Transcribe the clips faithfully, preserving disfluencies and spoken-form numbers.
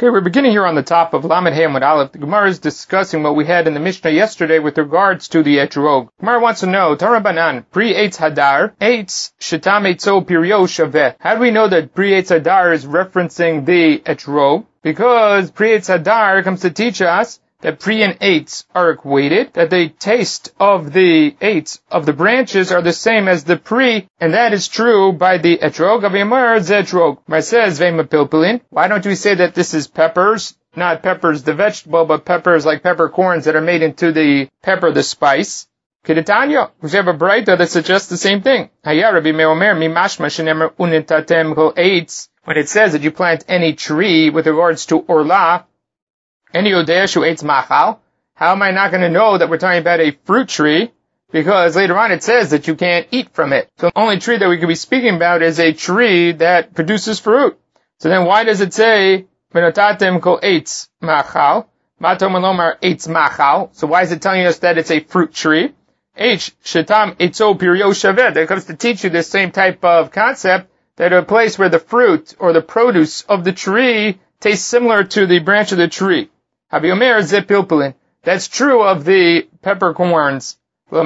Okay, we're beginning here on the top of Lamed Hey Amud Aleph. The Gemara is discussing what we had in the Mishnah yesterday with regards to the etrog. Gemara wants to know, Tarabanan, Pri Eitz Hadar, Eitz Shetam Eitzo Pirio Shaveh. How do we know that Pri Eitz Hadar is referencing the etrog? Because Pri Eitz Hadar comes to teach us that Pri and Eitz are equated, that the taste of the Eitz, of the branches, are the same as the Pri, and that is true by the etrog. Avimar zetrog. Mar says, Vema Pilpilin. Why don't we say that this is peppers? Not peppers the vegetable, but peppers like peppercorns that are made into the pepper, the spice. Kedetanya, we have a braita that suggests the same thing. Haya Rabbi Meomer mimashma shenemer unitatem kol eitz. When it says that you plant any tree with regards to orla, any odeshu eitz machal, how am I not going to know that we're talking about a fruit tree? Because later on it says that you can't eat from it. So the only tree that we could be speaking about is a tree that produces fruit. So then why does it say v'notatem kol eitz machal? Matom alomar eitz machal. So why is it telling us that it's a fruit tree? H shetam eitzo pirio shaveh. That comes to teach you this same type of concept, that a place where the fruit or the produce of the tree tastes similar to the branch of the tree. Habiomer zepilpilin. That's true of the peppercorns. And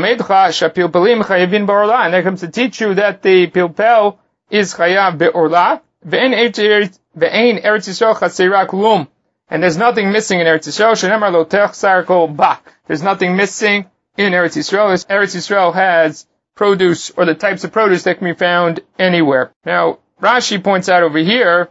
that comes to teach you that the pilpel is chayav be'orla. And there's nothing missing in Eretz Yisrael. There's nothing missing in Eretz Yisrael. Eretz Yisrael has produce, or the types of produce that can be found anywhere. Now, Rashi points out over here,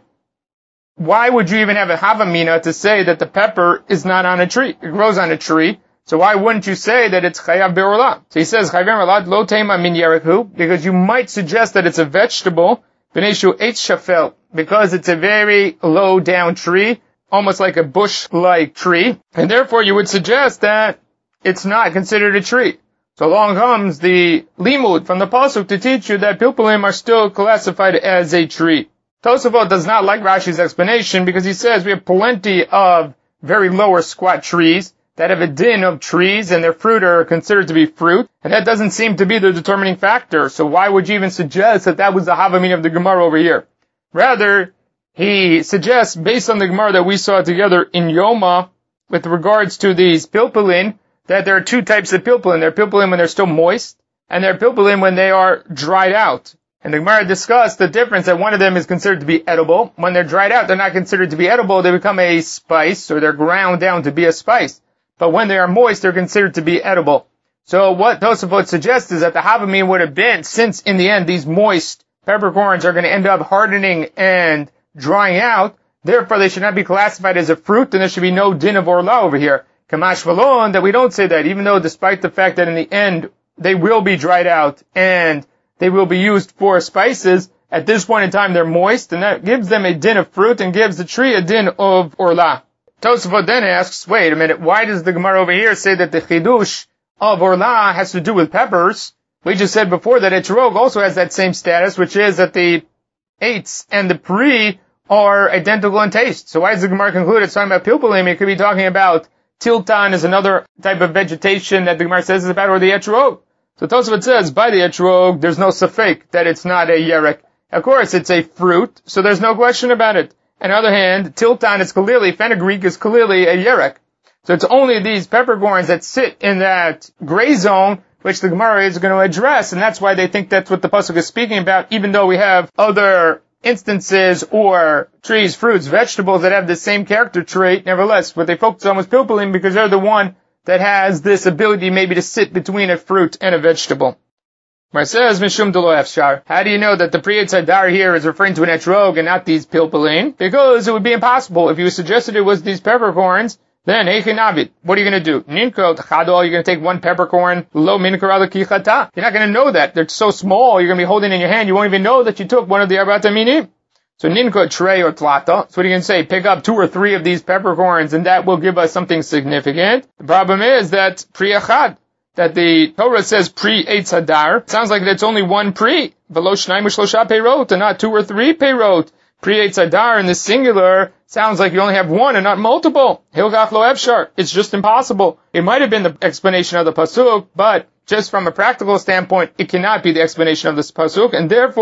why would you even have a havamina to say that the pepper is not on a tree? It grows on a tree. So why wouldn't you say that it's chayav be'orla? So he says, chayav be'orla lo tema min yerechu, because you might suggest that it's a vegetable, b'neishu eitz shafel, because it's a very low down tree, almost like a bush-like tree, and therefore you would suggest that it's not considered a tree. So along comes the limud from the pasuk to teach you that pilpulim are still classified as a tree. Tosafot does not like Rashi's explanation because he says we have plenty of very lower squat trees that have a din of trees and their fruit are considered to be fruit, and that doesn't seem to be the determining factor. So why would you even suggest that that was the havamin of the Gemara over here? Rather, he suggests, based on the Gemara that we saw together in Yoma, with regards to these pilpulin, that there are two types of pilpulin. There are pilpulin when they're still moist, and there are pilpulin when they are dried out. And the Gemara discussed the difference that one of them is considered to be edible. When they're dried out, they're not considered to be edible. They become a spice, or they're ground down to be a spice. But when they are moist, they're considered to be edible. So what Tosafot suggests is that the havamim would have been, since in the end these moist peppercorns are going to end up hardening and drying out, therefore they should not be classified as a fruit, and there should be no din of orla over here. Kamash Malon, that we don't say that, even though despite the fact that in the end they will be dried out and they will be used for spices, at this point in time they're moist, and that gives them a din of fruit and gives the tree a din of orla. Tosafot then asks, wait a minute, why does the Gemara over here say that the chidush of orla has to do with peppers? We just said before that etrog also has that same status, which is that the eitz and the pri are identical in taste. So why does the Gemara conclude it's talking about pilpulim? It could be talking about tiltan is another type of vegetation that the Gemara says is about, or the etrog. So Tosafot says, by the etrog, there's no safek that it's not a yerek. Of course, it's a fruit, so there's no question about it. On the other hand, tiltan is clearly, fenugreek is clearly a yerek. So it's only these peppercorns that sit in that gray zone, which the Gemara is going to address, and that's why they think that's what the pasuk is speaking about, even though we have other instances or trees, fruits, vegetables that have the same character trait. Nevertheless, what they focus on was pilpulim because they're the one that has this ability maybe to sit between a fruit and a vegetable. Mar says, Mishum Delo Efshar. How do you know that the Pri Eitz Hadar here is referring to an etrog and not these pilpulin? Because it would be impossible. If you suggested it was these peppercorns, then Eichinavit, what are you going to do? Ninko Tchado, you're going to take one peppercorn, lo minkar ala kichata. You're not going to know that. They're so small, you're going to be holding it in your hand, you won't even know that you took one of the arbata minim. So ninko trey or tlata. So what are you going to say? Pick up two or three of these peppercorns and that will give us something significant. The problem is that Pri Achad, that the Torah says Pri Eitz Hadar. It sounds like that's only one Pri. Velo shnaim u'shlosha peirot, and not two or three peirot. Pri Eitz Hadar in the singular sounds like you only have one and not multiple. Hilgach lo efshar. It's just impossible. It might have been the explanation of the pasuk, but just from a practical standpoint, it cannot be the explanation of this pasuk, and therefore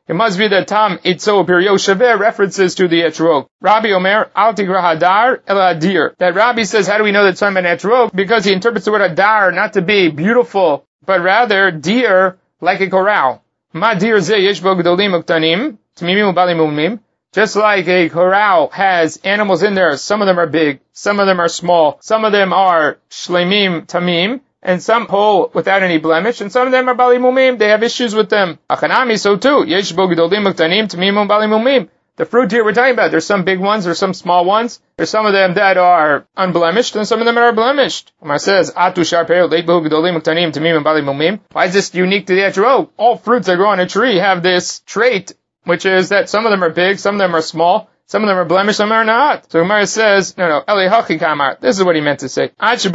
it must be that Tam Itzo Pirio Shaveh references to the etrog. Rabbi Omer, Al Tigra Hadar El Hadir. That Rabbi says, how do we know that it's talking about etrog? Because he interprets the word Hadar not to be beautiful, but rather deer, like a corral. Ma dir ze yesh bo gdolim uktanim, tmimim ubalim umim. Just like a corral has animals in there, some of them are big, some of them are small, some of them are shlemim tamim, and some whole without any blemish, and some of them are bali mumim, they have issues with them. Achanami, so too. Yesh bo gedolim uktanim, tamim bali mumim. The fruit here we're talking about, there's some big ones, there's some small ones, there's some of them that are unblemished, and some of them are blemished. Omar says, Atu sharpeo leit bo gedolim uktanim, tamim bali mumim. Why is this unique to the etrog? All fruits that grow on a tree have this trait, which is that some of them are big, some of them are small, some of them are blemished, some are not. So Gemara says, no, no, Eli Hachi Kamar. This is what he meant to say.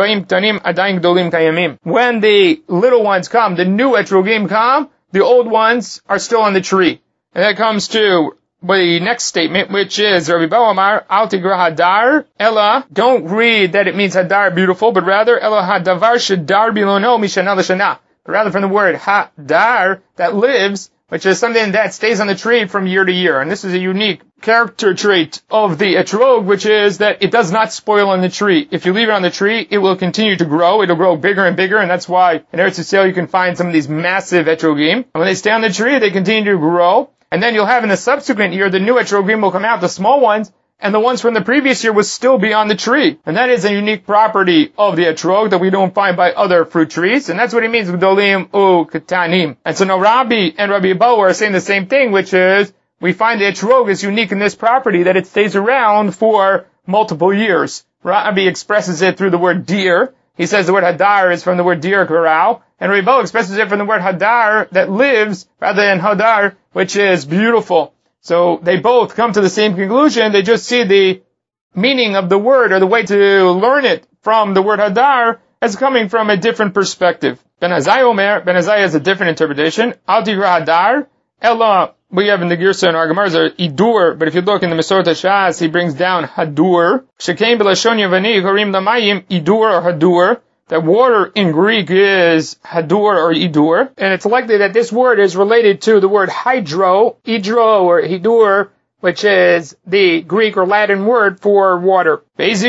When the little ones come, the new etrogim come, the old ones are still on the tree. And that comes to the next statement, which is, Rabbi Bawamar, Al Tigra Hadar, Ella, don't read that it means Hadar beautiful, but rather, Ella Hadavar Shadar Bilono Mishana L'Shana. But rather from the word Hadar, that lives, which is something that stays on the tree from year to year. And this is a unique character trait of the etrog, which is that it does not spoil on the tree. If you leave it on the tree, it will continue to grow. It'll grow bigger and bigger, and that's why in Eretz Yisrael you can find some of these massive etrogim. And when they stay on the tree, they continue to grow. And then you'll have in the subsequent year, the new etrogim will come out, the small ones, and the ones from the previous year will still be on the tree. And that is a unique property of the etrog that we don't find by other fruit trees. And that's what he means with Gdolim u Ketanim. And so now Rabbi and Rabbi Abba are saying the same thing, which is we find the etrog is unique in this property that it stays around for multiple years. Rabbi expresses it through the word deer. He says the word hadar is from the word deer corral. And Rabbi Abba expresses it from the word hadar that lives rather than hadar, which is beautiful. So they both come to the same conclusion. They just see the meaning of the word or the way to learn it from the word hadar as coming from a different perspective. Ben Azai Omer, Ben Azai has a different interpretation. Al Tigra Hadar, Ella, we have in the Girsa and our Gemaras Idur, but if you look in the Mesorot HaShas, he brings down Hadur. Shekein B'lashon Yavani, Harim Lamayim, Idur or Hadur. That water in Greek is hadur or idur, and it's likely that this word is related to the word hydro, idro or hidur, which is the Greek or Latin word for water.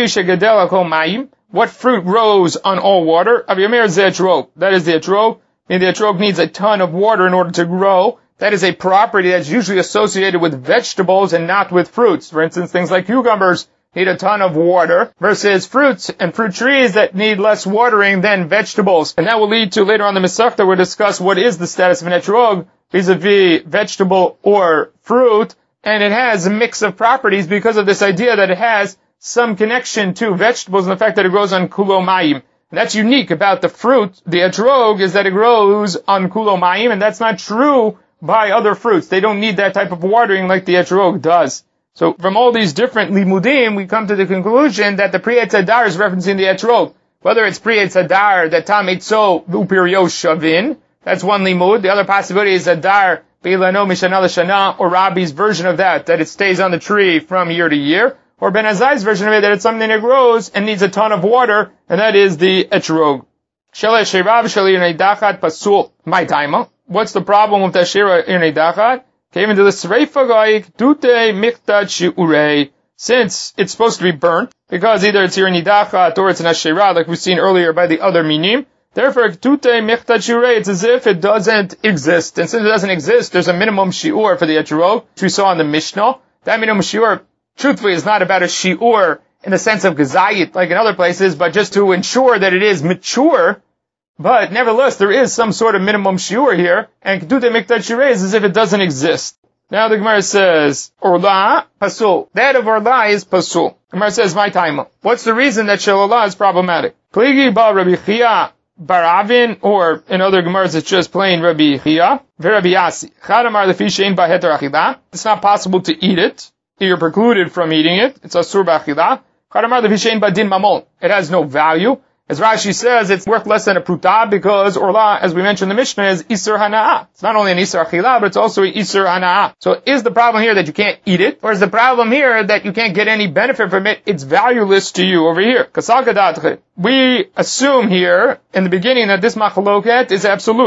What fruit grows on all water? That is the etrog. The etrog needs a ton of water in order to grow. That is a property that's usually associated with vegetables and not with fruits. For instance, things like cucumbers need a ton of water versus fruits and fruit trees that need less watering than vegetables. And that will lead to later on the Masechta we'll discuss what is the status of an etrog vis-a-vis vegetable or fruit. And it has a mix of properties because of this idea that it has some connection to vegetables and the fact that it grows on kulo mayim. And that's unique about the fruit, the etrog, is that it grows on kulo mayim, and that's not true by other fruits. They don't need that type of watering like the etrog does. So from all these different limudim, we come to the conclusion that the Pri Etz Hadar is referencing the etrog. Whether it's Pri Etz Hadar, that Tam Eitzo Upirio Shavin, that's one limud. The other possibility is Hadar Beilano Mishana L'Shana, or Rabbi's version of that, that it stays on the tree from year to year. Or Ben Azai's version of it, that it's something that grows and needs a ton of water, and that is the etrog. Shelesh Shirav Shali Neidachat Pasul. My timer. What's the problem with the Shira Neidachat? Came into the Sreifa Goik, Dute Michtat Shiurei. Since it's supposed to be burnt, because either it's here in Nidachat or it's in Asherah, like we've seen earlier by the other minim. Therefore, Dute Michtat Shiurei, it's as if it doesn't exist. And since it doesn't exist, there's a minimum shiur for the etrog, which we saw in the Mishnah. That minimum shiur, truthfully, is not about a shiur in the sense of gezayit, like in other places, but just to ensure that it is mature. But nevertheless, there is some sort of minimum shiur here, and Kedute Miktat Shirei is as if it doesn't exist. Now the Gemara says, Orla, Pasul. That of Orla is Pasul. The Gemara says, my time. What's the reason that Shelolah is problematic? Kligi ba Rabbi Chia Baravin, or in other Gemaras it's just plain Rabbi Chia, Rabbi Yasi. Chadamar lefi shein ba heter achila. It's not possible to eat it. You're precluded from eating it. It's asur ba'achila. Chadamar lefi shein ba din mamon. It has no value. As Rashi says, it's worth less than a pruta because Orla, as we mentioned in the Mishnah, is Isur Hana'ah. It's not only an Isur Achila, but it's also an Isur Hana'ah. So is the problem here that you can't eat it? Or is the problem here that you can't get any benefit from it? It's valueless to you over here. We assume here, in the beginning, that this machloket is absolute.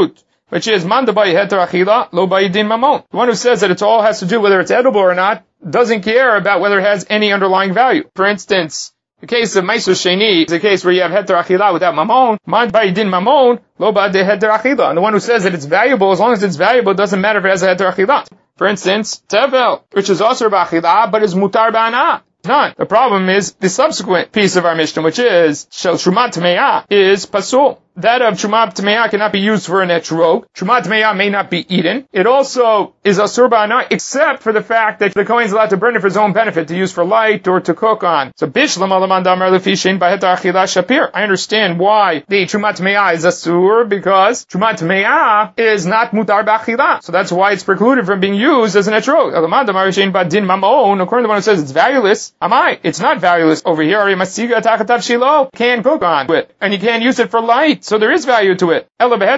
which is man debai heter achila lo bai din mamon. The one who says that it all has to do whether it's edible or not doesn't care about whether it has any underlying value. For instance, the case of Meiser Sheni is a case where you have heter achila without mamon. Man bai din mamon lo bai de heter achila. And the one who says that it's valuable, as long as it's valuable, it doesn't matter if it has a heter achila. For instance, tevel, which is also ba'achila, but is mutar ba'ana. None. The problem is the subsequent piece of our Mishnah, which is shel Trumat Tameah, is pasul. That of Trumat Tameah cannot be used for an etrog. Trumat Tameah may not be eaten. It also is asur ba'ana, except for the fact that the Kohen is allowed to burn it for his own benefit, to use for light or to cook on. So bishlam alaman damar lefishin b'heter achila shapir. I understand why the Trumat Tameah is asur, because Trumat Tameah is not mutar b'achila. So that's why it's precluded from being used as an etrog. Alaman damar lefishin b'din mamon, according to the one who says it's valueless. Am I? It's not valueless over here. Masiga tachatav shilo. Can't cook on it, and you can't use it for light. So there is value to it. So what we have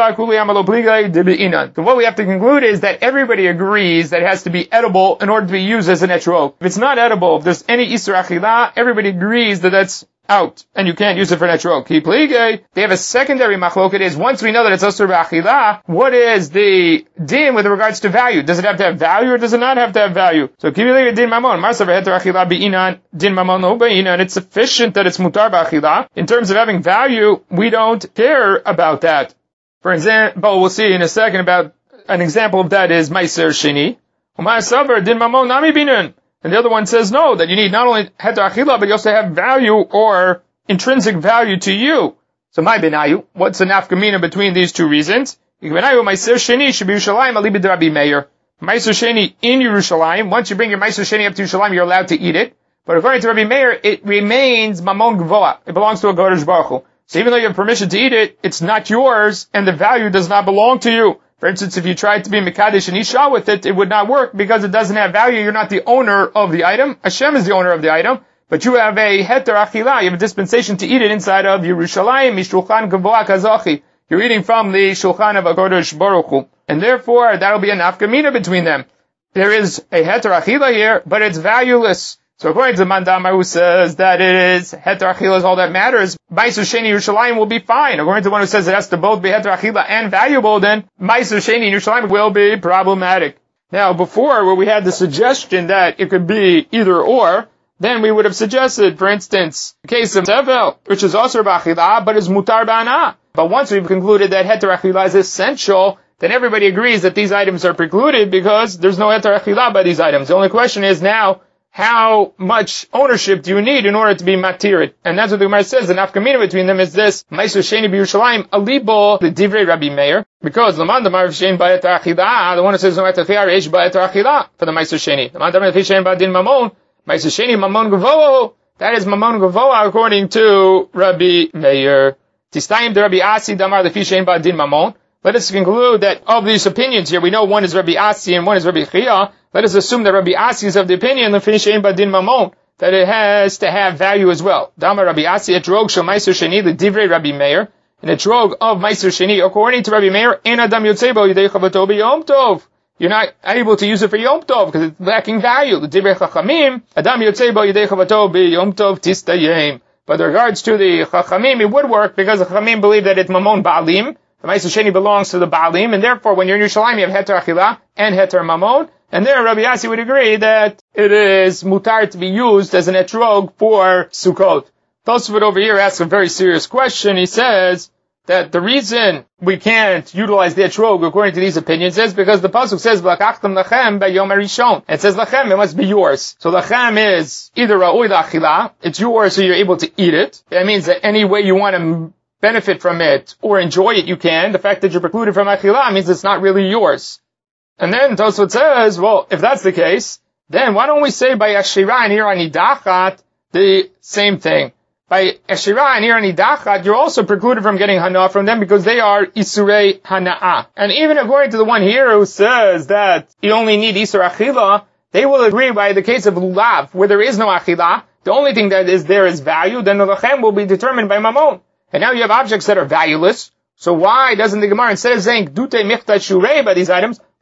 to conclude is that everybody agrees that it has to be edible in order to be used as an etrog. If it's not edible, if there's any isur achila, everybody agrees that that's out, and you can't use it for an etrog. They have a secondary machloket, is once we know that it's asur b'achila, what is the din with regards to value? Does it have to have value or does it not have to have value? So din mamon, marsa v'heter achila bi'inan, din mamon no bi'inan, it's sufficient that it's mutar b'achila. In terms of having value, we don't care about that. For example, we'll see in a second about an example of that is Meiser Sheni. U'ma'asavar din mamon nami bi'inan. And the other one says no, that you need not only heter achila, but you also have value or intrinsic value to you. So my benayu, what's the nafkamina between these two reasons? Benayu Meiser Sheni should be Yerushalayim alibi de Rabbi Meir. Meiser Sheni in Yerushalayim. Once you bring your Meiser Sheni up to Yerushalayim, you're allowed to eat it. But according to Rabbi Meir, it remains mamon gvoa. It belongs to a Godesh Baruch Hu. So even though you have permission to eat it, it's not yours, and the value does not belong to you. For instance, if you tried to be Mekadesh and Isha with it, it would not work because it doesn't have value. You're not the owner of the item. Hashem is the owner of the item. But you have a heter achila. You have a dispensation to eat it inside of Yerushalayim, Mishulchan Gavoa Kazachi. You're eating from the Shulchan of HaKodesh Baruch Hu. And therefore, that'll be a nafkamina between them. There is a heter achila here, but it's valueless. So according to Mandamar, who says that it is heter achila is all that matters, Meiser Sheni Yerushalayim will be fine. According to the one who says it has to both be heter achila and valuable, then Meiser Sheni Yerushalayim will be problematic. Now, before, where we had the suggestion that it could be either or, then we would have suggested, for instance, the case of tevel, which is asur b'achila, but is mutar b'ana. But once we've concluded that heter achila is essential, then everybody agrees that these items are precluded because there's no heter achila by these items. The only question is now, how much ownership do you need in order to be matirid? And that's what the Gemara says. The nafkamina between them is this: Meiser Sheni b'Yerushalayim alibo the divrei Rabbi Meir, because Laman damar v'shein ba'eter achila. The one who says no heter achila reish ba'eter achila for the Meiser Sheni. Laman damar v'shein ba'din mamon. Meiser Sheni mamon gavoa. That is mamon gavoa according to Rabbi Meir. Tistayim de Rabbi Asi damar v'shein ba'din mamon. Let us conclude that of these opinions here, we know one is Rabbi Asi and one is Rabbi Chia. Let us assume that Rabbi Asi is of the opinion that it has to have value as well. Dama Rabbi Asi etrog shel Meiser Sheni l'divrei Rabbi Meir, an etrog of Meiser Sheni according to Rabbi Meir, en adam yotzei bo yidei chavato b'yom tov. You're not able to use it for Yom Tov because it's lacking value. L'divrei Chachamim, adam yotzei bo yidei chavato b'yom tov tistayim. But in regards to the Chachamim, it would work because the Chachamim believe that it's mamon ba'alim. The Meiser Sheni belongs to the ba'alim, and therefore when you're in Yerushalayim, you have heter achila and heter mamon. And there, Rabbi Yassi would agree that it is mutar to be used as an etrog for Sukkot. Tosfot over here asks a very serious question. He says that the reason we can't utilize the etrog according to these opinions is because the pasuk says "V'lakachtem lachem b'yom harishon." It says lachem, it must be yours. So lachem is either ra'oi la'achila, it's yours, so you're able to eat it. That means that any way you want to benefit from it or enjoy it, you can. The fact that you're precluded from achila means it's not really yours. And then Tosfot says, well, if that's the case, then why don't we say by Ashira and here Anidachat the same thing? By Ashira and here Anidachat, you're also precluded from getting Hana from them because they are Isurei Hana'ah. And even according to the one here who says that you only need Isur Achila, they will agree by the case of Lulav, where there is no Achila, the only thing that is there is value, then the Lachem will be determined by Mamon. And now you have objects that are valueless. So why doesn't the Gemara, instead of saying Dute Michtat Shurei by these items,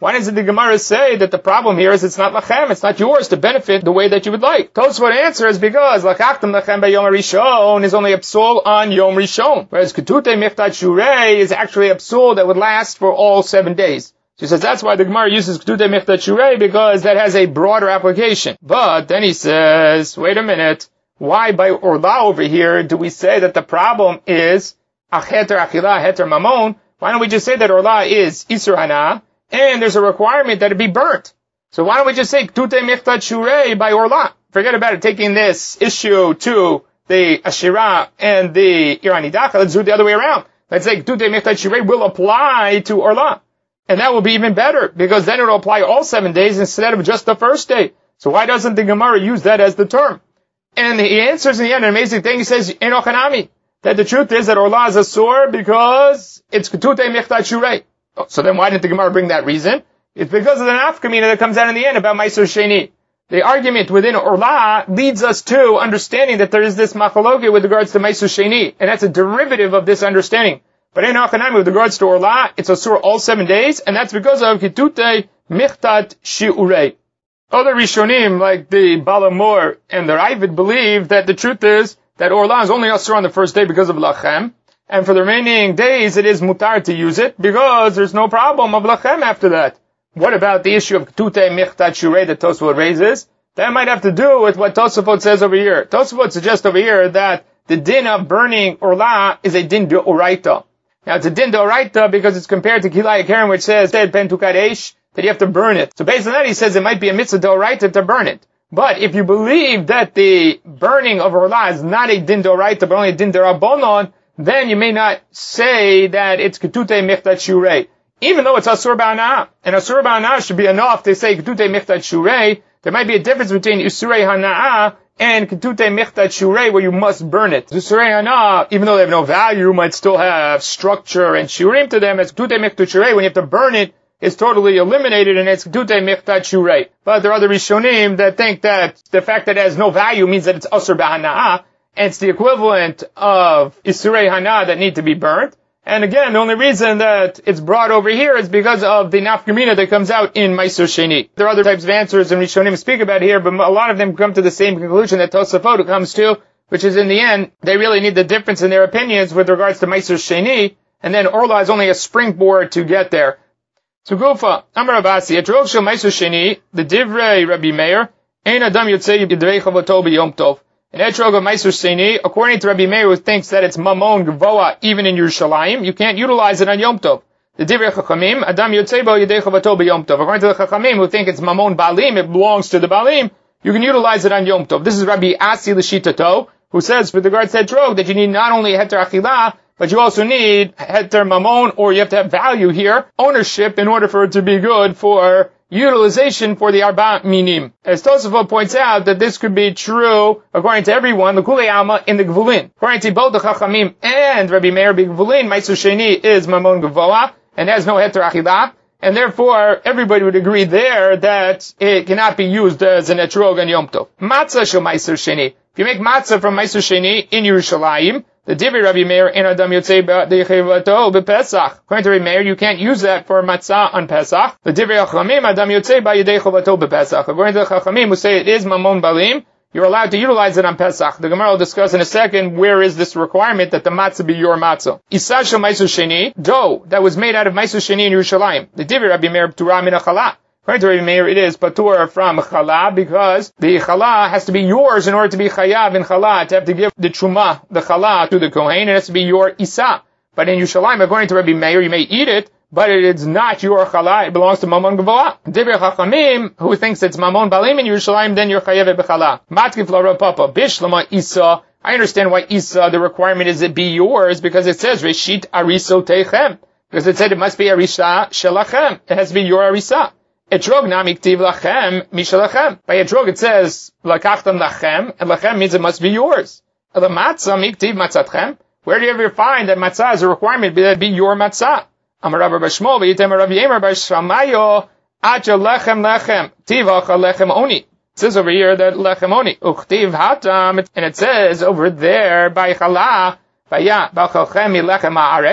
Why doesn't the Gemara say that the problem here is it's not lachem, it's not yours to benefit the way that you would like? Tosfot answers because lakachtem lachem by Yom Rishon is only a psul on Yom Rishon, whereas ketute mechtat shurei is actually a psul that would last for all seven days. She says that's why the Gemara uses ketute mechtat shurei, because that has a broader application. But then he says, wait a minute, why by orla over here do we say that the problem is acheter achila, heter mamon? Why don't we just say that orla is isur hana? And there's a requirement that it be burnt. So why don't we just say Ktute Michtat Shurei by Orla? Forget about it, taking this issue to the Ashira and the Irani Dacha. Let's do it the other way around. Let's say Ktute Michtat Shurei will apply to Orla. And that will be even better, because then it will apply all seven days instead of just the first day. So why doesn't the Gemara use that as the term? And he answers in the end an amazing thing. He says, Enochanami, that the truth is that Orla is a sore because it's Ktute Michtat Shurei. So then why didn't the Gemara bring that reason? It's because of the nafkamina that comes out in the end about Meiser Sheni. The argument within Orla leads us to understanding that there is this machaloke with regards to Meiser Sheni, and that's a derivative of this understanding. But in Achanami, with regards to Orla, it's a surah all seven days, and that's because of Kitute Michtat Shi'urei. Other Rishonim, like the Balamor and the Ravid, believe that the truth is that Orla is only a surah on the first day because of Lachem, and for the remaining days, it is mutar to use it, because there's no problem of lachem after that. What about the issue of Ktute Michtat Shurei that Tosfot raises? That might have to do with what Tosfot says over here. Tosfot suggests over here that the din of burning Orla is a din d'oraita. Now, it's a din d'oraita because it's compared to Kilai Karen, which says, Ben Tukadesh, that you have to burn it. So based on that, he says it might be a mitzvah d'oraita to burn it. But if you believe that the burning of Orla is not a din d'oraita, but only a din d'rabbanon, then you may not say that it's Ketute Michtat Shurei. Even though it's Asur Ba'ana, and Asur Ba'ana should be enough to say Ketute Michtat Shurei, there might be a difference between Isurei Hana'ah and Ketute Michtat Shurei, where you must burn it. Isurei Hana'ah, even though they have no value, might still have structure and Shurim to them. As Ketute Michtat Shurei, when you have to burn it, it's totally eliminated, and it's Ketute Michtat Shurei. But there are other Rishonim that think that the fact that it has no value means that it's Asur Ba'ana'ah, and it's the equivalent of Isurei Hana that need to be burnt. And again, the only reason that it's brought over here is because of the nafkamina that comes out in Meiser Sheni. There are other types of answers and Rishonim speak about here, but a lot of them come to the same conclusion that Tosafot comes to, which is in the end, they really need the difference in their opinions with regards to Meiser Sheni, and then Orla is only a springboard to get there. So Gufa, Amar Abasi, Etrog Shel Meiser Sheni, the Divrei Rabbi Meir, Ein Adam Yotzei Yidrei Chavoto B'Yom Tov. An etrog of Meiser Sheni, according to Rabbi Meir, who thinks that it's mamon gvoa even in Yerushalayim, you can't utilize it on Yom Tov. The Divrei Chachamim, Adam Yotzei Bo Yidei Chavato B'Yom Tov. According to the Chachamim, who think it's mamon balim, it belongs to the balim, you can utilize it on Yom Tov. This is Rabbi Asi L'Shitato, who says with regards to etrog that you need not only heter achila, but you also need heter mamon, or you have to have value here, ownership, in order for it to be good for utilization for the Arba Minim. As Tosafot points out that this could be true according to everyone, the Kulei Alma in the Gvulin. According to both the Chachamim and Rabbi Meir B'Gvulin, Meiser Sheni is Mamon Gvoa and has no Heter Achila, and therefore everybody would agree there that it cannot be used as an etrog on Yom Tov. Matzah shel Meiser Sheni. If you make matzah from Meiser Sheni in Yerushalayim, the Divrei Rabbi Meir in Adam Yotzei B'Yechivato B'Pesach. According to Rabbi Meir, you can't use that for matzah on Pesach. The Divrei Chachamim Adam Yotzei B'Yedei Chovato B'Pesach. According to the Chachamim who say it is Mamon Balim, you're allowed to utilize it on Pesach. The Gemara will discuss in a second where is this requirement that the matzah be your matzah. Isa shel Meiser Sheni, dough that was made out of Meiser Sheni in Yerushalayim. The Divrei Rabbi Meir P'tura min ha'chala. According to Rabbi Meir, it is patur from chala, because the chala has to be yours in order to be chayav in chala, to have to give the truma, the chala, to the kohen. It has to be your isa. But in Yerushalayim, according to Rabbi Meir, you may eat it, but it is not your chala. It belongs to Mamon Gvoa. Divrei Chachamim, who thinks it's Mamon Balim in Yerushalayim, then you're chayav b'chala. Matkif la Rav Papa bishlama isa. I understand why isa, the requirement is it be yours, because it says reshit ariso teichem, because it said it must be arisha shelachem. It has to be your arisa. Etrog na miktiv lachem mishalachem. By etrog it says lakachtam lachem, and lachem means it must be yours. The matzah miktiv matzatchem. Where do you ever find that matzah is a requirement that it be your matzah? Amar Rabbi Bashmol v'yitem Rabbi Yemer b'shamayo acha lechem lechem tivacha lechem oni. It says over here that lechem oni uchtiv hatam, and it says over there by chala vaya b'chalchem lechem haaretz.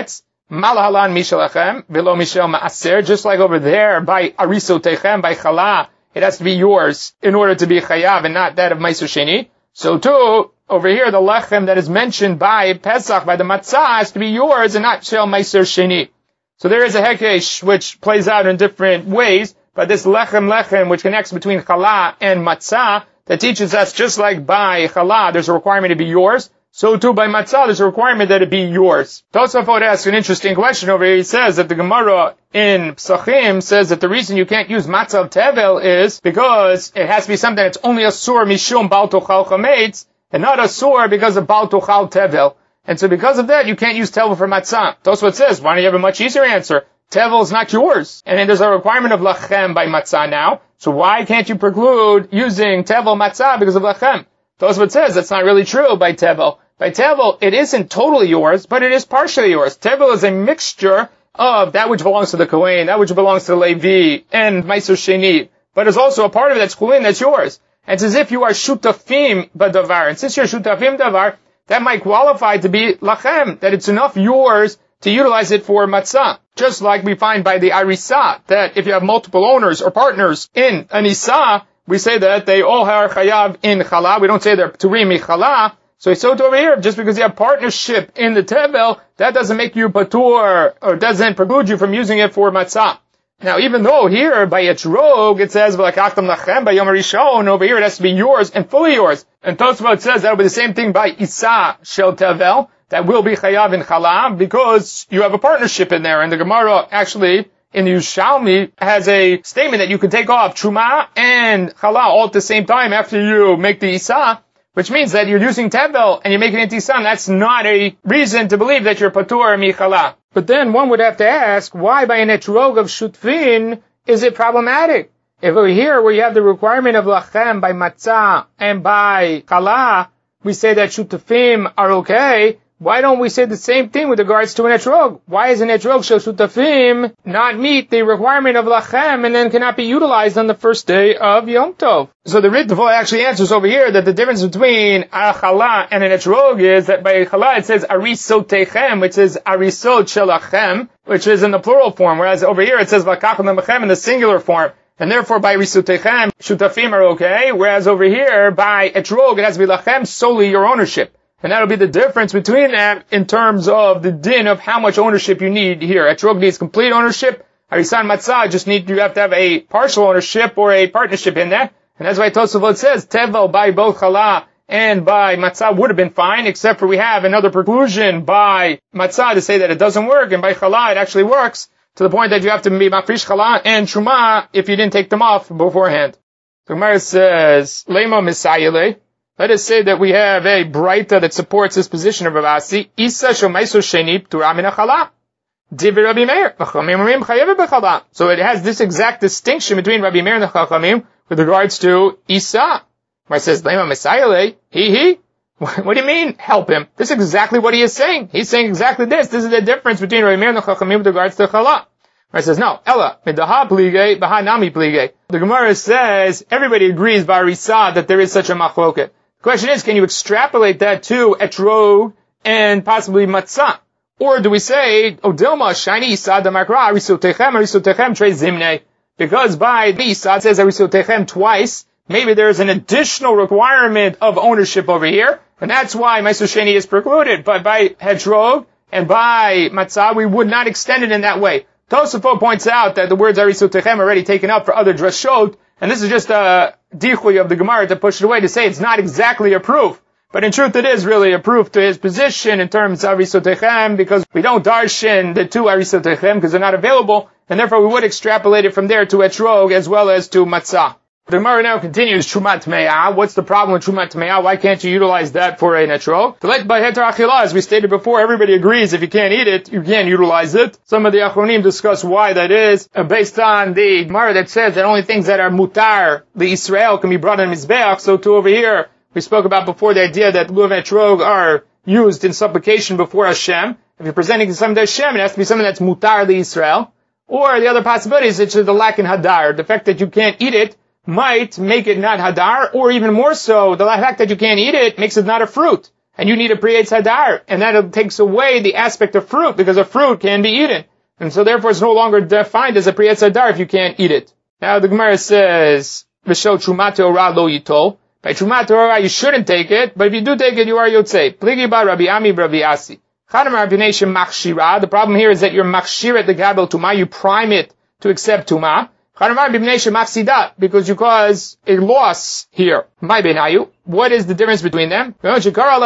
Malhalan mishalachem, velo mishel ma'aser, just like over there by arisotechem, by chala, it has to be yours in order to be chayav and not that of Meiser Sheni. So too, over here, the lechem that is mentioned by Pesach, by the matzah, has to be yours and not shel Meiser Sheni. So there is a hekesh which plays out in different ways, but this lechem lechem, which connects between chala and matzah, that teaches us just like by chala, there's a requirement to be yours, so too by matzah, there's a requirement that it be yours. Tosafot asks an interesting question over here. He says that the Gemara in Psachim says that the reason you can't use matzah of tevel is because it has to be something that's only asur mishum bal tochal chametz, and not asur because of bal tochal tevel. And so because of that, you can't use tevel for matzah. Tosafot says, why don't you have a much easier answer? Tevel is not yours. And then there's a requirement of lachem by matzah now. So why can't you preclude using tevel matzah because of lachem? Tosafot says that's not really true by tevel. By tevel, it isn't totally yours, but it is partially yours. Tevel is a mixture of that which belongs to the Kohen, that which belongs to the Levi, and Meiser Sheni. But there's also a part of it that's Kohen, that's yours. And it's as if you are shutafim b'davar. And since you're shutafim davar, that might qualify to be lachem, that it's enough yours to utilize it for matzah. Just like we find by the arisa, that if you have multiple owners or partners in an isa, we say that they all are chayav in chala. We don't say they're pturim mi chala. So it's so over here, just because you have partnership in the tevel, that doesn't make you patur, or doesn't preclude you from using it for matzah. Now, even though here, by etrog, it says, v'lakachtam lachem, by yom rishon, over here it has to be yours, and fully yours. And Tosafot says that will be the same thing by isa shel tevel, that will be chayav in chala, because you have a partnership in there. And the Gemara, actually, in the Yerushalmi, has a statement that you can take off truma and chala all at the same time after you make the isa, which means that you're using tevel and you make it into isan. That's not a reason to believe that you're patur michala. But then one would have to ask, why by an etrog of shutfin is it problematic? If over here where you have the requirement of lachem by matzah and by chala, we say that shutafim are okay, why don't we say the same thing with regards to an etrog? Why is an etrog shel shutafim not meet the requirement of lachem and then cannot be utilized on the first day of Yom Tov? So the Ritva actually answers over here that the difference between a chala and an etrog is that by chala it says arisotechem, which is arisot shelachem, which is in the plural form, whereas over here it says vakachim lemechem in the singular form. And therefore by risotechem, shutafim are okay, whereas over here by etrog it has to be lachem, solely your ownership. And that'll be the difference between them in terms of the din of how much ownership you need here. Etrog needs complete ownership. Harisan matzah just need, you have to have a partial ownership or a partnership in that. And that's why Tosafot says, tevel by both chala and by matzah would have been fine, except for we have another preclusion by matzah to say that it doesn't work, and by chala it actually works, to the point that you have to be mafrish chala and truma if you didn't take them off beforehand. The Gemara says, lema misayele. Let us say that we have a braita that supports this position of Rav Asi. Isa shomaiso sheni p'tura min hachala. Divrei Rabbi Meir. Chachamim omrim chayev b'chala. So it has this exact distinction between Rabbi Meir and the Chachamim with regards to Isa. Where it says, Lema Messiah, he, he. What do you mean, help him? This is exactly what he is saying. He's saying exactly this. This is the difference between Rabbi Meir and the Chachamim with regards to chala. Where it says, no, Ella, midaha plige, baha nami plige. The Gemara says, everybody agrees by Risa that there is such a machloket. The question is, can you extrapolate that to etrog and possibly matzah? Or do we say, oh Dilma, shiny Isa damakra, arisotechem, arisotechem tre zimne. Because by the Isa it says arisotechem twice, maybe there's an additional requirement of ownership over here, and that's why Meiser Sheni is precluded. But by etrog and by matzah, we would not extend it in that way. Tosafot points out that the words arisotechem are already taken up for other drashot, and this is just a dichui of the Gemara to push it away to say it's not exactly a proof. But in truth it is really a proof to his position in terms of arisotechem, because we don't darshan the two arisotechem because they're not available, and therefore we would extrapolate it from there to etrog as well as to matzah. The Gemara now continues, Trumat Me'ah. What's the problem with Trumat Me'ah? Why can't you utilize that for an etrog? As we stated before, everybody agrees if you can't eat it, you can't utilize it. Some of the Achronim discuss why that is, uh, based on the Gemara that says that only things that are mutar, the Israel, can be brought in Mizbeach. So too over here, we spoke about before the idea that lulav and etrog are used in supplication before Hashem. If you're presenting something to Hashem, it has to be something that's mutar, the Israel. Or the other possibility is it's the lack in hadar. The fact that you can't eat it might make it not hadar, or even more so, the fact that you can't eat it makes it not a fruit. and you need a Pri Eitz Hadar, and that takes away the aspect of fruit, because a fruit can be eaten. And so therefore it's no longer defined as a Pri Eitz Hadar if you can't eat it. Now the Gemara says, V'shel Trumat Teorah lo yitol. By Trumat Teorah you shouldn't take it, but if you do take it, you are Yotzei. Pligi ba Rabbi Ami Rabbi Asi. The problem here is that you're machshiret the gabel tumah, you prime it to accept tumah. Because you cause a loss here. What is the difference between them? That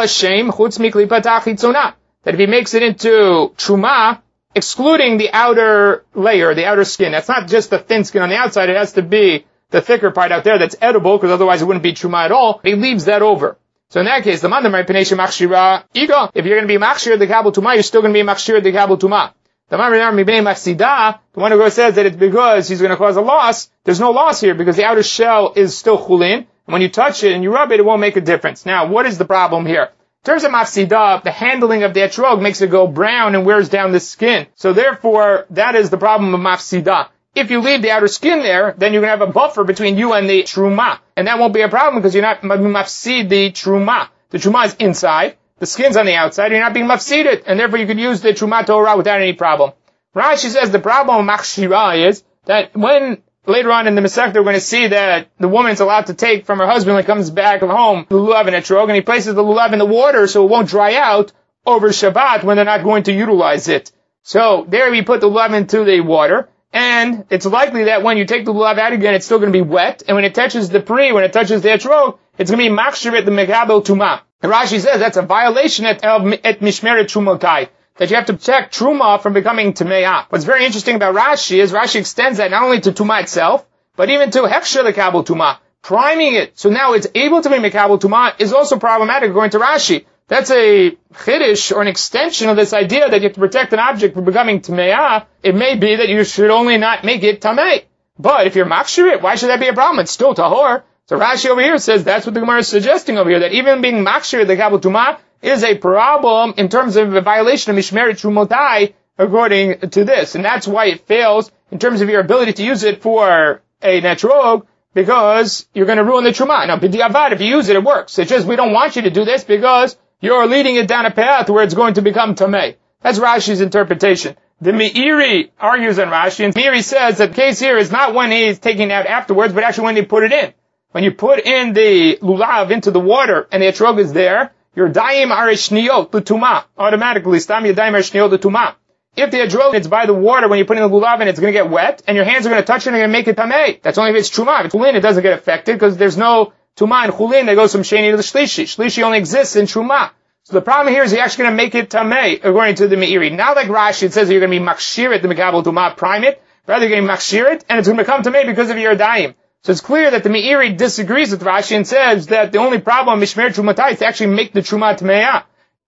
if he makes it into truma, excluding the outer layer, the outer skin. That's not just the thin skin on the outside, it has to be the thicker part out there that's edible, because otherwise it wouldn't be truma at all. He leaves that over. So in that case, the mandamar p'nei machshira ego. If you're going to be machshir the kabel tumah, you're still going to be machshir the kabel tumah. The mandamar mibnei machsida, the one who says that it's because he's going to cause a loss. There's no loss here because the outer shell is still chulin, and when you touch it and you rub it, it won't make a difference. Now, what is the problem here? In terms of machsida, the handling of the etrog makes it go brown and wears down the skin. So therefore, that is the problem of machsida. If you leave the outer skin there, then you're going to have a buffer between you and the truma. And that won't be a problem because you're not mafsid the truma. The truma is inside, the skin's on the outside, you're not being mafsided. And therefore you could use the truma Torah without any problem. Rashi says the problem of machshira is that when later on in the Masechta we're going to see that the woman's allowed to take from her husband when he comes back home the lulav and etrog, and he places the lulav in the water so it won't dry out over Shabbat when they're not going to utilize it. So there we put the lulav into the water. And it's likely that when you take the lulav out again, it's still going to be wet. And when it touches the pri, when it touches the etrog, it's going to be machshiret the megabel tumah. And Rashi says that's a violation at, at mishmeret trumotai, that you have to protect truma from becoming tameah. What's very interesting about Rashi is Rashi extends that not only to tumah itself, but even to hechsher the kabel tumah, priming it. So now it's able to be mekabel tumah is also problematic according to Rashi. That's a chiddush or an extension of this idea that you have to protect an object from becoming tameah. It may be that you should only not make it tameh. But if you're machshir it, why should that be a problem? It's still tahor. So Rashi over here says that's what the Gemara is suggesting over here, that even being machshir the kabel tumah is a problem in terms of a violation of mishmeret trumotai according to this. And that's why it fails in terms of your ability to use it for a netrog, because you're going to ruin the truma. Now, b'diavad, if you use it, it works. It's just we don't want you to do this because you're leading it down a path where it's going to become tameh. That's Rashi's interpretation. The Meiri argues on Rashi, and Meiri says that the case here is not when he's taking it out afterwards, but actually when they put it in. When you put in the lulav into the water and the etrog is there, your daim arishniot l'tumah, automatically, stam yadayim arishniot l'tumah. If the etrog is by the water when you put in the lulav and it's going to get wet, and your hands are going to touch it and going to make it tameh. That's only if it's truma. If it's chulin, it doesn't get affected because there's no Tumah and Chulin, that goes from Sheni to the Shlishi. Shlishi only exists in Truma. So the problem here is you're actually going to make it Tameh, according to the Meiri. Not like Rashi, it says that you're going to be Makshirit, the Megabel Tumah, prime it. Rather, you're going to be Makshirit, and it's going to become Tameh because of your Daim. So it's clear that the Meiri disagrees with Rashi and says that the only problem with Mishmer Trumatai is to actually make the Truma Tameah.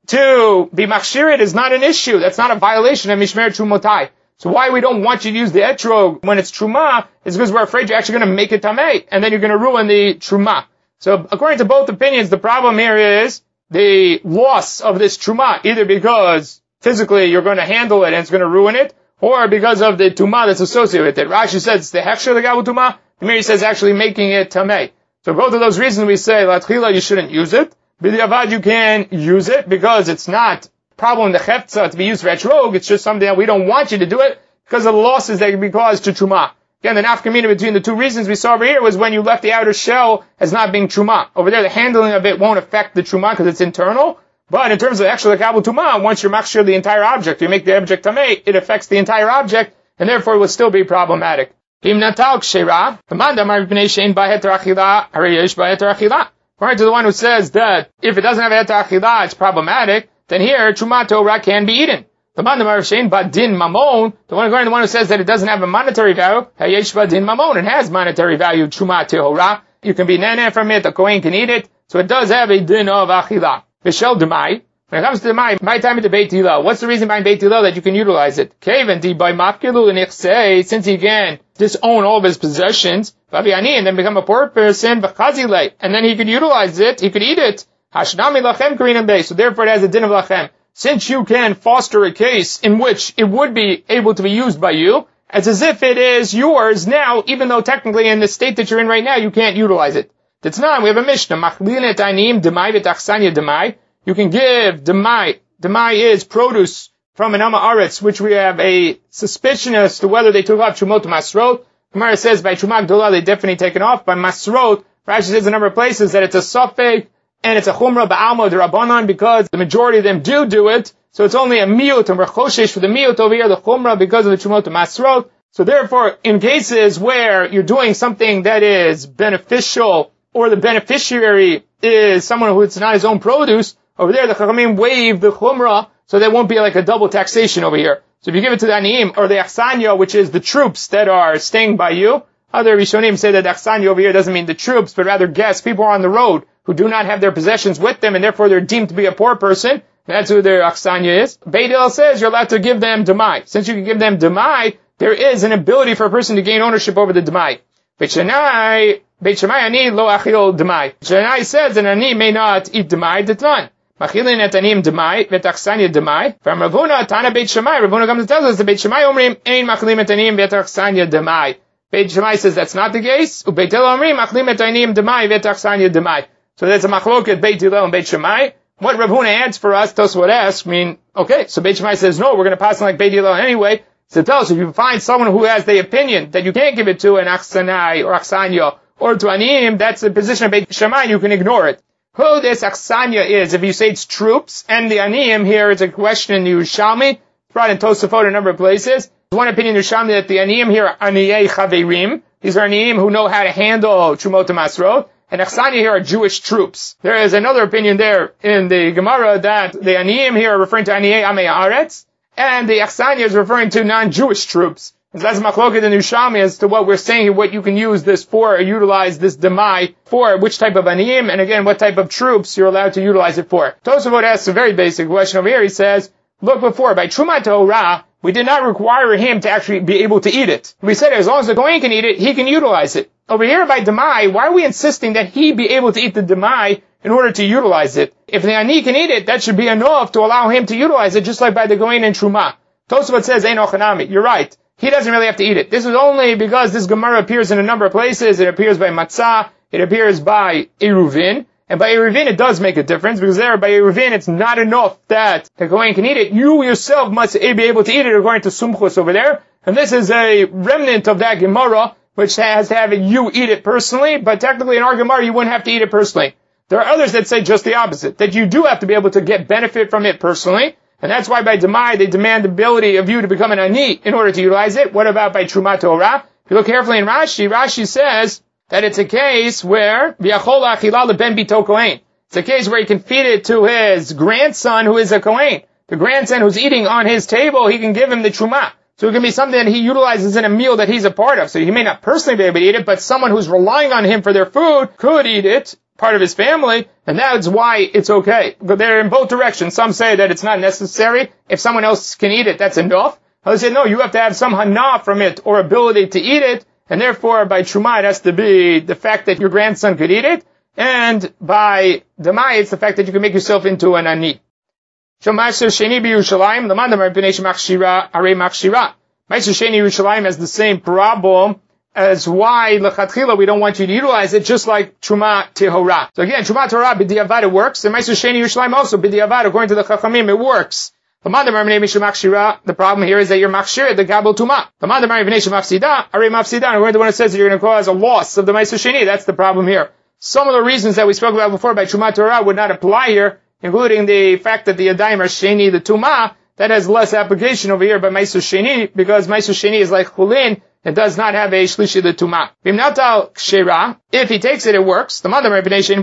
To be Makshirit is not an issue. That's not a violation of Mishmer Trumatai. So why we don't want you to use the etrog when it's Truma is because we're afraid you're actually going to make it Tameh, and then you're going to ruin the Truma. So according to both opinions, the problem here is the loss of this truma, either because physically you're going to handle it and it's going to ruin it, or because of the tuma that's associated with it. Rashi says it's the hechsher the gabu tuma. The Meiri says actually making it tameh. So both of those reasons we say latchila you shouldn't use it. B'diavad you can use it because it's not problem the cheftza to be used for etrog. It's just something that we don't want you to do it because of the losses that can be caused to truma. Again, the nafkamina between the two reasons we saw over here was when you left the outer shell as not being truma. Over there, the handling of it won't affect the truma because it's internal. But in terms of actually the kabul tuma, once you makshir the entire object, you make the object tameh, it affects the entire object, and therefore it will still be problematic. According to the one who says that if it doesn't have heter achila, it's problematic, then here truma Torah can be eaten. The man badin mamon, the one according to the one who says that it doesn't have a monetary value, hayesh badin mamon, it has monetary value, truma tehora. You can be nene from it, the kohen can eat it, so it does have a din of achila. V'shel demai, when it comes to demai, my time into Beit Hillel, what's the reason behind Beit Hillel that you can utilize it? Kaven di by mafkilu and since he can disown all of his possessions, v'aviani, and then become a poor person, v'chazile, and then he could utilize it, he could eat it. Hashnami lachem karinam bey, so therefore it has a din of lachem. Since you can foster a case in which it would be able to be used by you, it's as if it is yours now, even though technically in the state that you're in right now, you can't utilize it. That's not, we have a Mishnah, machlin et aniyim demai v'tachsanya demai. you can give demai. Demai is produce from an Amma Aretz, which we have a suspicion as to whether they took off Trumot to Masrot. Gemara says by Trumah Gdolah they definitely taken off. By Masrot, Rashi says a number of places that it's a Safek and it's a Chumrah Ba'alma D'Rabbanan because the majority of them do do it. So it's only a Miyut and Rechoshesh for the Miyut over here, the Chumrah, because of the Trumot to Masrot. So therefore, in cases where you're doing something that is beneficial or the beneficiary is someone who it's not his own produce, over there the Chachamim waive the Chumrah, so there won't be like a double taxation over here. So if you give it to the Aniyim, or the Achsanya, which is the troops that are staying by you, other Rishonim say that Achsanya over here doesn't mean the troops, but rather guests, people are on the road who do not have their possessions with them, and therefore they're deemed to be a poor person. That's who their Achsanya is. Beit Hillel says you're allowed to give them Demai. Since you can give them Demai, there is an ability for a person to gain ownership over the Demai. Beit Shammai, Beit Shammai Ani lo achil Demai. Shammai says an Ani may not eat Demai, Detman. Machilin et anim demai, vet achsanya demai. From Ravuna, Tana Beit Shammai, Ravuna comes and tells us that Beit Shammai omrim, ein machlim et anim vet achsanya demai. Beit Shammai says that's not the case. Beit Hillel omrim, machlim et anim demai vet achsanya demai. So there's a machloket Beit Hillel and Beit Shammai. What Ravuna adds for us, Tosfot asks, I mean, okay, so Beit Shammai says no, we're going to pass on like Beit Hillel anyway. So tell us, if you find someone who has the opinion that you can't give it to an achsanai or achsanya or to anim, that's the position of Beit Shammai, you can ignore it. Who this Achsanya is, if you say it's troops, and the Aniyim here is a question in the Yerushalmi, it's brought in Tosafot a number of places. There's one opinion in Yerushalmi that the Aniyim here are Aniyei Chaverim. These are Aniyim who know how to handle Trumot Masrot, and Achsanya here are Jewish troops. There is another opinion there in the Gemara that the Aniyim here are referring to Aniyei Amei Haaretz, and the Achsanya is referring to non-Jewish troops. And that's machloket in Yerushalmi as to what we're saying here, what you can use this for, or utilize this demai for, which type of aniyim, and again, what type of troops you're allowed to utilize it for. Tosafot asks a very basic question over here. He says, look before, by Truma Torah, we did not require him to actually be able to eat it. We said as long as the Kohen can eat it, he can utilize it. Over here by demai, why are we insisting that he be able to eat the demai in order to utilize it? If the ani can eat it, that should be enough to allow him to utilize it, just like by the Kohen and Truma. Tosafot says, Ein ochanami. You're right. He doesn't really have to eat it. This is only because this Gemara appears in a number of places. It appears by Matzah. It appears by Eruvin. And by Eruvin, it does make a difference, because there, by Eruvin, it's not enough that the Kohen can eat it. You yourself must be able to eat it according to Sumchus over there. And this is a remnant of that Gemara, which has to have it, you eat it personally, but technically in our Gemara, you wouldn't have to eat it personally. There are others that say just the opposite, that you do have to be able to get benefit from it personally. And that's why by Demai, they demand the ability of you to become an Ani in order to utilize it. What about by Truma Torah? If you look carefully in Rashi, Rashi says that it's a case where V'yachol achila leben bito kohen. It's a case where he can feed it to his grandson who is a Kohen. The grandson who's eating on his table, he can give him the Truma. So it can be something that he utilizes in a meal that he's a part of. So he may not personally be able to eat it, but someone who's relying on him for their food could eat it, part of his family, and that's why it's okay. But they're in both directions. Some say that it's not necessary. If someone else can eat it, that's enough. Others say, no, you have to have some hana from it, or ability to eat it, and therefore by Truma it has to be the fact that your grandson could eat it, and by Demai it's the fact that you can make yourself into an ani. Ma'aser Sheni b'Yerushalayim, l'mandamar b'nei shemachshira, arei machshira. Ma'aser Sheni Yerushalayim has the same problem as why lechatchila we don't want you to utilize it, just like Truma Tehora. So again, Truma Tehora b'diavad it works, and Ma'aser Sheni Yerushalayim also b'diavad, according to the Chachamim, it works. The problem here is that you're machshir the gabel tuma. According to the one that says that you're going to cause a loss of the Ma'aser Sheni, that's the problem here. Some of the reasons that we spoke about before by Truma Tehora would not apply here, including the fact that the Yadayim are Sheni, the Tuma, that has less application over here by Ma'aser Sheni, because Ma'aser Sheni is like Chulin, it does not have a Shlishi the Tuma. If he takes it, it works. According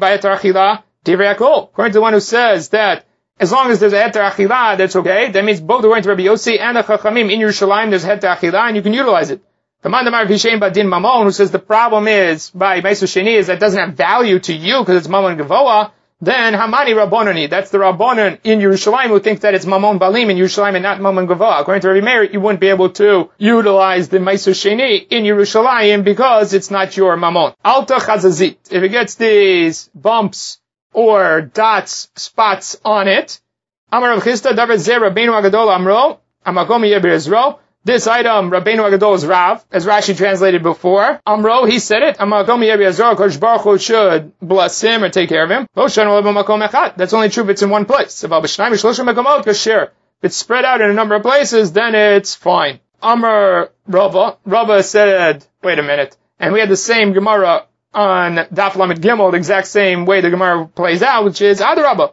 to the one who says that as long as there's a Heter Achila, that's okay. That means both according to Rabbi Yossi and the Chachamim in Yerushalayim, there's Heter Achila, and you can utilize it. The Mandamar Vishaim Badin Mamon, who says the problem is, by Ma'aser Sheni, is that it doesn't have value to you because it's Mamon Gavoa, then Hamani Rabbonani, that's the Rabbonon in Yerushalayim who thinks that it's Mamon Balim in Yerushalayim and not Mamon Gavoa. According to Rabbi Meir, you wouldn't be able to utilize the Ma'aser Sheni in Yerushalayim because it's not your Mamon. Alta Chazazit, if it gets these bumps or dots, spots on it, Amar Rav Chisda, David Zer Rabbeinu Agadol Amro, Amakom Yeh Be'ezro, This item, Rabbeinu Agadol is Rav, as Rashi translated before. Amro, he said it. Amakom Yebi Azor, Kosh Baruch Hu should bless him or take care of him. That's only true if it's in one place. If it's spread out in a number of places, then it's fine. Amar Rava, Rava said, wait a minute. And we had the same Gemara on Daf Lamed Gimel, the exact same way the Gemara plays out, which is Adarabba.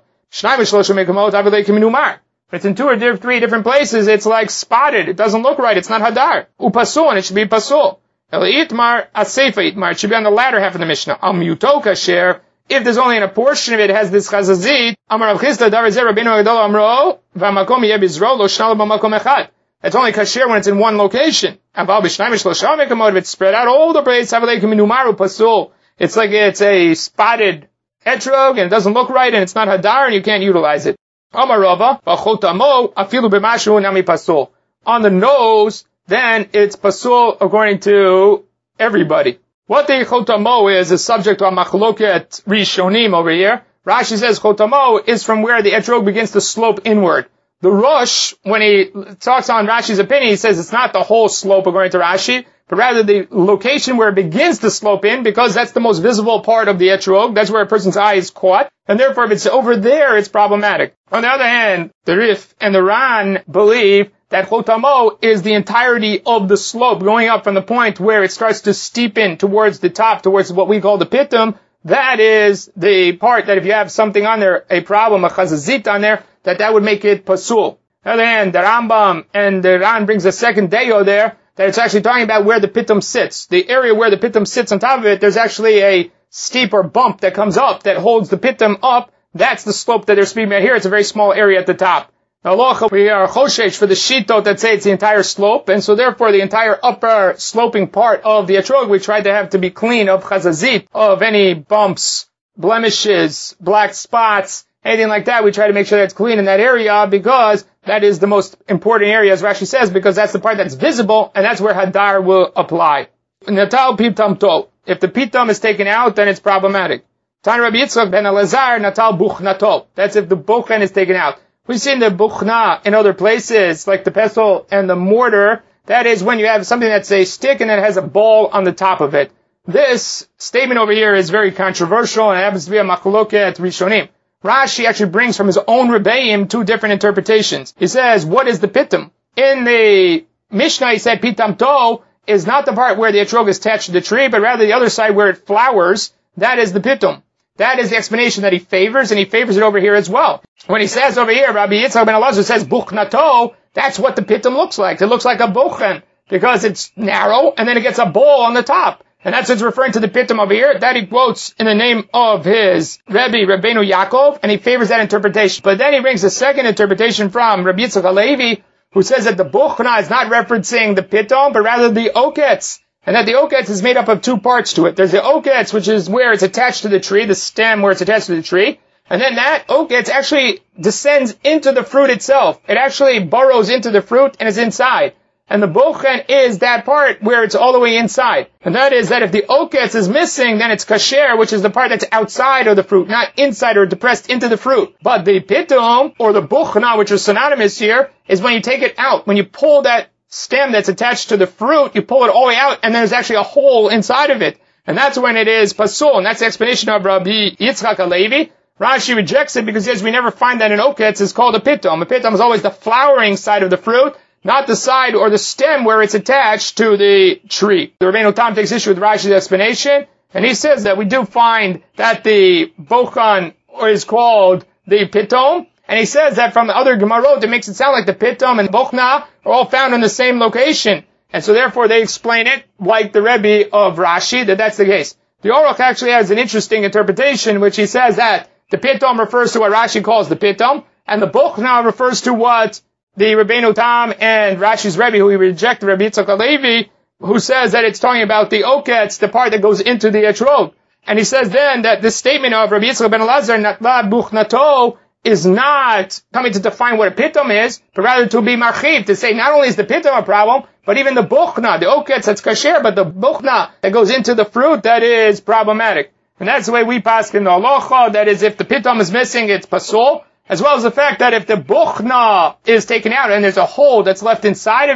But it's in two or three different places, it's like spotted. It doesn't look right. It's not hadar. Upasul, and it should be pasul. Itmar, aseifa itmar. It should be on the latter half of the Mishnah. Am yutoka share. If there's only in a portion of it, it has this chazazit. Amar Rav Chisda, Darazeh Rabbeinu Agadol Amro, v'amakom yeh bizro, lo shnal b'makom echad. It's only kasher when it's in one location. Aval b'shnayim shloshah mekamot, if it's spread out all the place, avalei kaminumaru pasul. It's like it's a spotted etrog, and it doesn't look right, and it's not hadar, and you can't utilize it. Amar Rava, v'chotamo, afilu b'mashu nami pasul. On the nose, then it's pasul according to everybody. What the chotamo is, is subject to a machloket rishonim over here. Rashi says chotamo is from where the etrog begins to slope inward. The Rosh, when he talks on Rashi's opinion, he says it's not the whole slope according to Rashi, but rather the location where it begins to slope in, because that's the most visible part of the etrog. That's where a person's eye is caught. And therefore, if it's over there, it's problematic. On the other hand, the Rif and the Ran believe that chotamo is the entirety of the slope, going up from the point where it starts to steepen towards the top, towards what we call the pitum. That is the part that if you have something on there, a problem, a chazazit on there, that that would make it pasul. On the other hand, the Rambam and the Ran brings a second dayo there, that it's actually talking about where the pitum sits. The area where the pitum sits on top of it, there's actually a steep or bump that comes up that holds the pitum up. That's the slope that they're speaking about here. It's a very small area at the top. Now, we are choshesh for the shitot that say it's the entire slope, and so therefore the entire upper sloping part of the etrog we tried to have to be clean of chazazit, of any bumps, blemishes, black spots, anything like that. We try to make sure that's clean in that area, because that is the most important area, as Rashi says, because that's the part that's visible, and that's where hadar will apply. Natal pitam to. If the pitam is taken out, then it's problematic. Tan Rabbi Yitzchak ben Elazar, natal buchnato. That's if the buchen is taken out. We've seen the buchna in other places, like the pestle and the mortar. That is when you have something that's a stick and it has a ball on the top of it. This statement over here is very controversial, and it happens to be a machloket rishonim. Rashi actually brings from his own Rebbeim two different interpretations. He says, what is the pitum? In the Mishnah, he said pitam to is not the part where the etrog is attached to the tree, but rather the other side where it flowers. That is the pitum. That is the explanation that he favors, and he favors it over here as well. When he says over here, Rabbi Yitzchak ben Elazar says buchnato, that's what the pitum looks like. It looks like a buchen, because it's narrow, and then it gets a ball on the top. And that's what's referring to the pitum over here. That he quotes in the name of his Rebbe, Rabbeinu Yaakov, and he favors that interpretation. But then he brings a second interpretation from Rabbi Yitzchak Halevi, who says that the buchna is not referencing the pitum, but rather the oketz. And that the oketz is made up of two parts to it. There's the oketz, which is where it's attached to the tree, the stem where it's attached to the tree. And then that oketz actually descends into the fruit itself. It actually burrows into the fruit and is inside. And the bochen is that part where it's all the way inside. And that is that if the oketz is missing, then it's kasher, which is the part that's outside of the fruit, not inside or depressed into the fruit. But the pitum, or the buchna, which is synonymous here, is when you take it out. When you pull that stem that's attached to the fruit, you pull it all the way out, and there's actually a hole inside of it. And that's when it is pasul, and that's the explanation of Rabbi Yitzchak Halevi. Rashi rejects it because he says we never find that an oketz is called a pitum. A pitum is always the flowering side of the fruit, not the side or the stem where it's attached to the tree. The Rabbeinu Tam takes issue with Rashi's explanation, and he says that we do find that the bochen is called the pitum. And he says that from the other Gemarot, it makes it sound like the pitum and the bochna are all found in the same location. And so therefore they explain it like the Rebbe of Rashi, that that's the case. The Aruch actually has an interesting interpretation, which he says that the pitum refers to what Rashi calls the pitum, and the bochna refers to what the Rabbeinu Tam and Rashi's Rebbe, who he rejected, Rabbi Yitzchak Halevi, who says that it's talking about the oketz, the part that goes into the etrog. And he says then that this statement of Rabbi Yitzchak ben Elazar, natla buchnato, is not coming to define what a pitum is, but rather to be marchiv, to say not only is the pitum a problem, but even the buchna, the oketz, that's kasher, but the buchna that goes into the fruit, that is problematic. And that's the way we pass in the halacha, that is if the pitum is missing, it's pasul, as well as the fact that if the buchna is taken out and there's a hole that's left inside of it,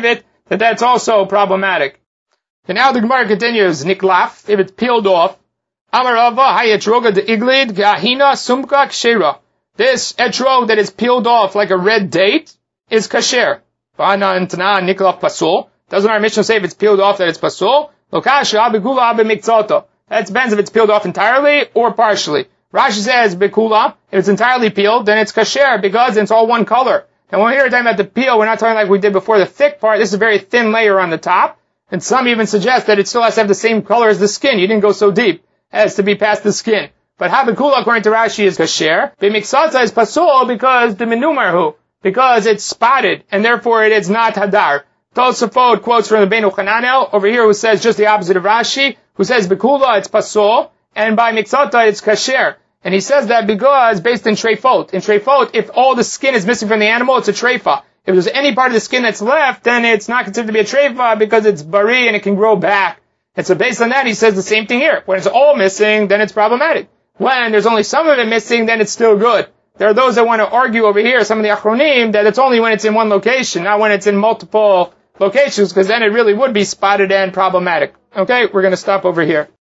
that that's also problematic. And now the Gemara continues, Niklaf, if it's peeled off, Amarava, Hayetroga de Iglid, Gahina, Sumka, Kshera. This etrog that is peeled off like a red date is kasher. V'ana Antana, Niklaf Pasul. Doesn't our Mishnah say if it's peeled off that it's Pasul? Lokasha, Begula, Bemikzoto. That depends if it's peeled off entirely or partially. Rashi says, Bekula, if it's entirely peeled, then it's kasher because it's all one color. And when we're talking about the peel, we're not talking like we did before the thick part. This is a very thin layer on the top. And some even suggest that it still has to have the same color as the skin. You didn't go so deep as to be past the skin. But Habikula, according to Rashi, is kasher. B'miksata is pasul because the menumarhu, because it's spotted, and therefore it is not hadar. Tosafot quotes from the Beinu Hananel over here, who says just the opposite of Rashi, who says Bikula, it's pasul, and by miksata, it's kasher. And he says that because based in treifot. In treifot, if all the skin is missing from the animal, it's a treifa. If there's any part of the skin that's left, then it's not considered to be a treifa because it's bari and it can grow back. And so based on that, he says the same thing here. When it's all missing, then it's problematic. When there's only some of it missing, then it's still good. There are those that want to argue over here, some of the achronim, that it's only when it's in one location, not when it's in multiple locations, because then it really would be spotted and problematic. Okay, we're going to stop over here.